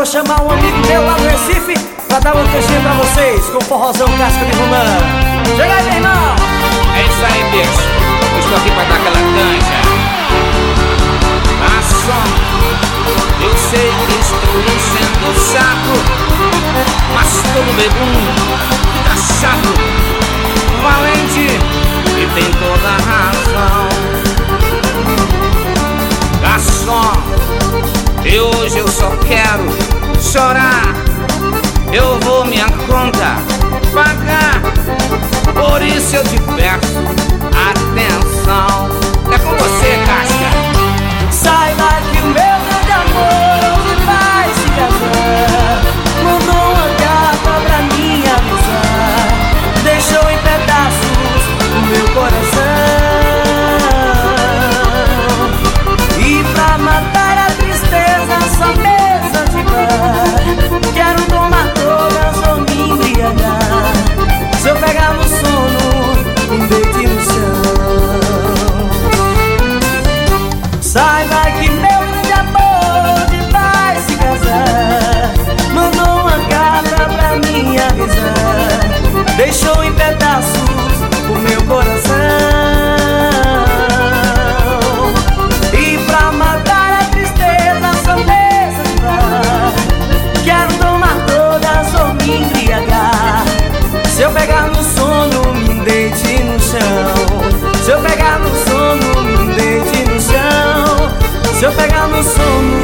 chamar um amigo meu lá no Recife pra dar uma festinha pra vocês com forrozão casca de romã. Chega aí, meu irmão! É isso aí, bicho. Eu estou aqui pra dar aquela canja. Ah, só, eu sei que estou enchendo o saco, mas todo bebum, caçado, valente e tem toda a razão. Garçom, e hoje eu só quero chorar. Eu vou minha conta pagar, por isso eu te peço atenção. É com você, Casca. Saiba que o meu grande amor hoje vai se casar. Mandou uma carta pra mim avisar. Deixou em pedaços o meu coração. E pra matar a tristeza, essa mesa de bar, quero tomar todas ou me embriagar. Se eu pegar no sono, me deite no chão. Saiba que meu grande amor hoje vai se casar. Mandou uma carta pra mim avisar. Deixou em pedaços o meu coração. E pra matar a tristeza, essa mesa de bar, quero tomar todas ou me embriagar. Se eu pegar no sono, me deite no chão. Se eu pegar no sono, me deite no chão. Se eu pegar no sono,